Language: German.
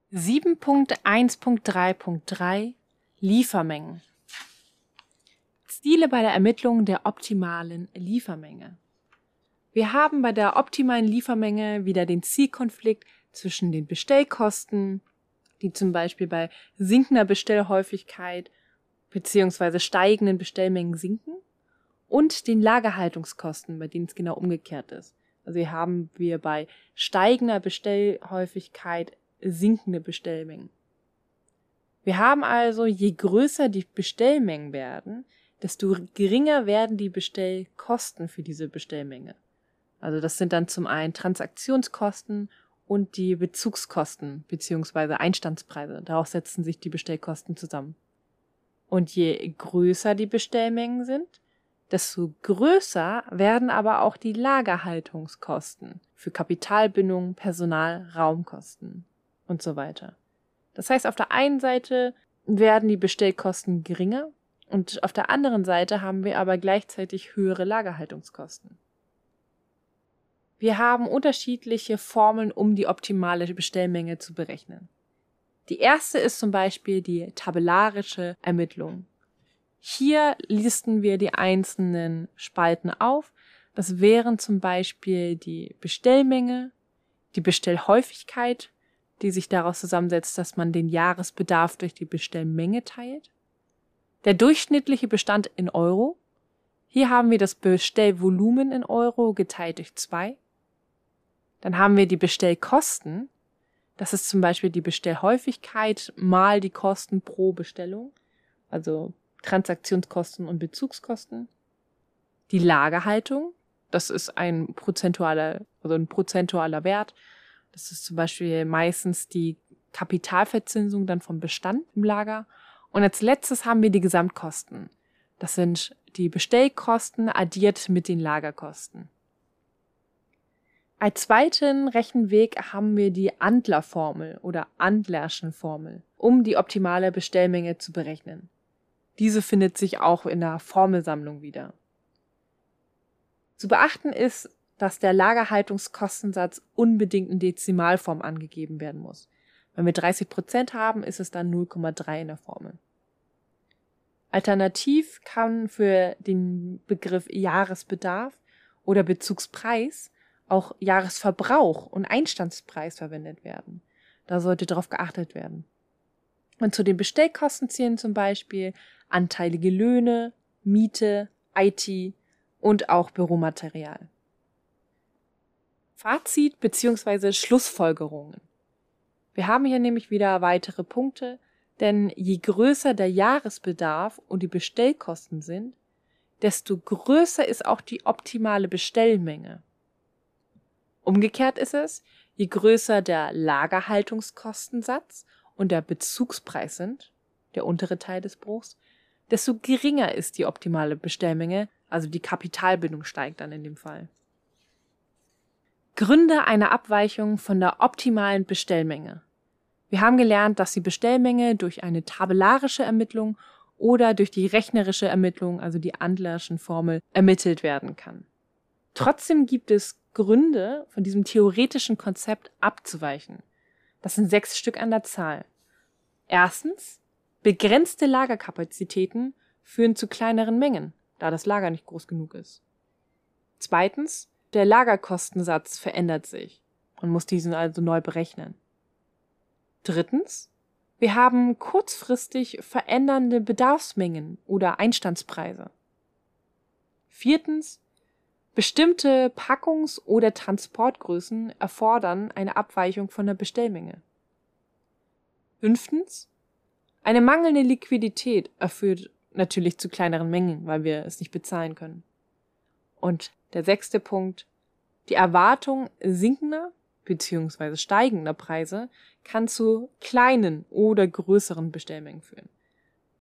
7.1.3.3 Liefermengen. Ziele bei der Ermittlung der optimalen Liefermenge. Wir haben bei der optimalen Liefermenge wieder den Zielkonflikt zwischen den Bestellkosten, die zum Beispiel bei sinkender Bestellhäufigkeit bzw. steigenden Bestellmengen sinken, und den Lagerhaltungskosten, bei denen es genau umgekehrt ist. Also hier haben wir bei steigender Bestellhäufigkeit sinkende Bestellmengen. Wir haben also, je größer die Bestellmengen werden, desto geringer werden die Bestellkosten für diese Bestellmenge. Also das sind dann zum einen Transaktionskosten und die Bezugskosten bzw. Einstandspreise. Daraus setzen sich die Bestellkosten zusammen. Und je größer die Bestellmengen sind, desto größer werden aber auch die Lagerhaltungskosten für Kapitalbindung, Personal, Raumkosten und so weiter. Das heißt, auf der einen Seite werden die Bestellkosten geringer und auf der anderen Seite haben wir aber gleichzeitig höhere Lagerhaltungskosten. Wir haben unterschiedliche Formeln, um die optimale Bestellmenge zu berechnen. Die erste ist zum Beispiel die tabellarische Ermittlung. Hier listen wir die einzelnen Spalten auf. Das wären zum Beispiel die Bestellmenge, die Bestellhäufigkeit, die sich daraus zusammensetzt, dass man den Jahresbedarf durch die Bestellmenge teilt. Der durchschnittliche Bestand in Euro. Hier haben wir das Bestellvolumen in Euro geteilt durch 2. Dann haben wir die Bestellkosten. Das ist zum Beispiel die Bestellhäufigkeit mal die Kosten pro Bestellung. Also Transaktionskosten und Bezugskosten. Die Lagerhaltung, das ist ein prozentualer Wert. Das ist zum Beispiel meistens die Kapitalverzinsung dann vom Bestand im Lager. Und als letztes haben wir die Gesamtkosten. Das sind die Bestellkosten addiert mit den Lagerkosten. Als zweiten Rechenweg haben wir die Andler-Formel oder Andlerschen Formel, um die optimale Bestellmenge zu berechnen. Diese findet sich auch in der Formelsammlung wieder. Zu beachten ist, dass der Lagerhaltungskostensatz unbedingt in Dezimalform angegeben werden muss. Wenn wir 30% haben, ist es dann 0,3 in der Formel. Alternativ kann für den Begriff Jahresbedarf oder Bezugspreis auch Jahresverbrauch und Einstandspreis verwendet werden. Da sollte darauf geachtet werden. Und zu den Bestellkosten zählen zum Beispiel anteilige Löhne, Miete, IT und auch Büromaterial. Fazit bzw. Schlussfolgerungen. Wir haben hier nämlich wieder weitere Punkte, denn je größer der Jahresbedarf und die Bestellkosten sind, desto größer ist auch die optimale Bestellmenge. Umgekehrt ist es, je größer der Lagerhaltungskostensatz und der Bezugspreis sind, der untere Teil des Bruchs, desto geringer ist die optimale Bestellmenge, also die Kapitalbindung steigt dann in dem Fall. Gründe einer Abweichung von der optimalen Bestellmenge. Wir haben gelernt, dass die Bestellmenge durch eine tabellarische Ermittlung oder durch die rechnerische Ermittlung, also die Andlerschen Formel, ermittelt werden kann. Trotzdem gibt es Gründe, von diesem theoretischen Konzept abzuweichen. Das sind 6 Stück an der Zahl. Erstens, begrenzte Lagerkapazitäten führen zu kleineren Mengen, da das Lager nicht groß genug ist. Zweitens, der Lagerkostensatz verändert sich. Man muss diesen also neu berechnen. Drittens, wir haben kurzfristig verändernde Bedarfsmengen oder Einstandspreise. Viertens, bestimmte Packungs- oder Transportgrößen erfordern eine Abweichung von der Bestellmenge. Fünftens, eine mangelnde Liquidität führt natürlich zu kleineren Mengen, weil wir es nicht bezahlen können. Und der 6. Punkt, die Erwartung sinkender bzw. steigender Preise kann zu kleinen oder größeren Bestellmengen führen.